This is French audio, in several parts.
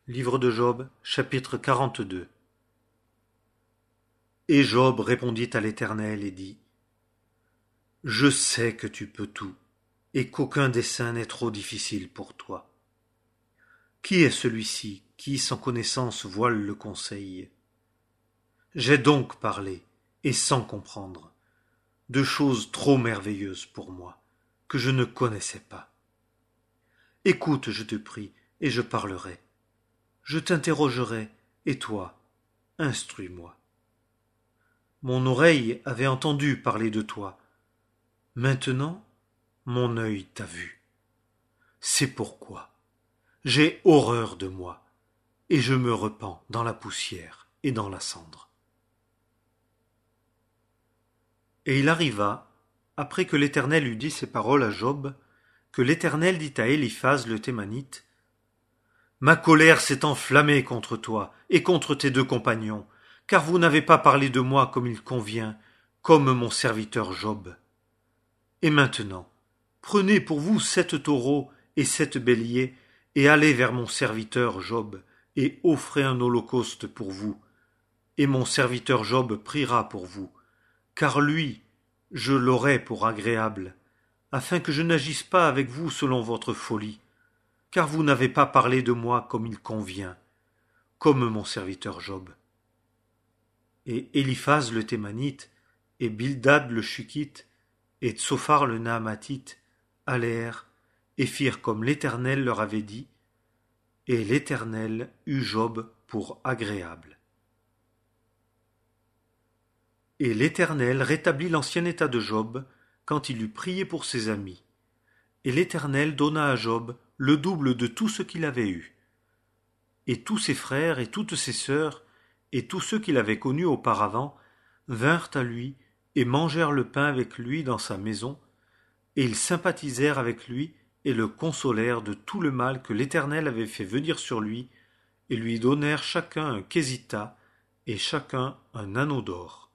Livre de Job, chapitre 42. Et Job répondit à l'Éternel et dit: Je sais que tu peux tout, et qu'aucun dessein n'est trop difficile pour toi. Qui est celui-ci qui, sans connaissance, voile le conseil? J'ai donc parlé, et sans comprendre, de choses trop merveilleuses pour moi, que je ne connaissais pas. Écoute, je te prie, et je parlerai. Je t'interrogerai, et toi, instruis-moi. Mon oreille avait entendu parler de toi. Maintenant, mon œil t'a vu. C'est pourquoi j'ai horreur de moi, et je me repens dans la poussière et dans la cendre. Et il arriva, après que l'Éternel eut dit ces paroles à Job, que l'Éternel dit à Éliphaz le Thémanite: Ma colère s'est enflammée contre toi et contre tes deux compagnons, car vous n'avez pas parlé de moi comme il convient, comme mon serviteur Job. Et maintenant, prenez pour vous 7 taureaux et 7 béliers, et allez vers mon serviteur Job, et offrez un holocauste pour vous. Et mon serviteur Job priera pour vous, car lui, je l'aurai pour agréable, afin que je n'agisse pas avec vous selon votre folie, car vous n'avez pas parlé de moi comme il convient, comme mon serviteur Job. Et Éliphaz le Thémanite, et Bildad le Shukhite, et Tsophar le Naamatite allèrent et firent comme l'Éternel leur avait dit, et l'Éternel eut Job pour agréable. Et l'Éternel rétablit l'ancien état de Job quand il eut prié pour ses amis. Et l'Éternel donna à Job le double de tout ce qu'il avait eu. Et tous ses frères et toutes ses sœurs et tous ceux qu'il avait connus auparavant vinrent à lui et mangèrent le pain avec lui dans sa maison, et ils sympathisèrent avec lui et le consolèrent de tout le mal que l'Éternel avait fait venir sur lui, et lui donnèrent chacun un késita et chacun un anneau d'or.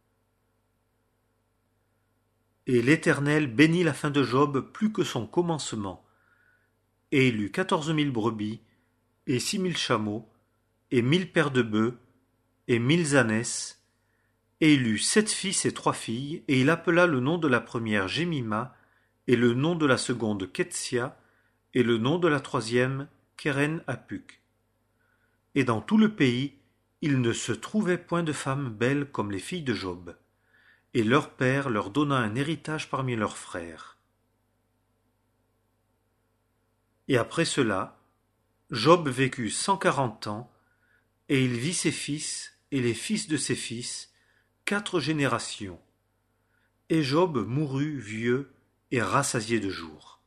Et l'Éternel bénit la fin de Job plus que son commencement, et il eut 14 000 brebis, et 6 000 chameaux, et 1 000 paires de bœufs, et 1 000 ânesses, et il eut 7 fils et 3 filles, et il appela le nom de la première Jémima, et le nom de la seconde Ketsia, et le nom de la troisième Keren Apuk. Et dans tout le pays, il ne se trouvait point de femmes belles comme les filles de Job, et leur père leur donna un héritage parmi leurs frères. Et après cela, Job vécut 140 ans, et il vit ses fils et les fils de ses fils, 4 générations. Et Job mourut vieux et rassasié de jours.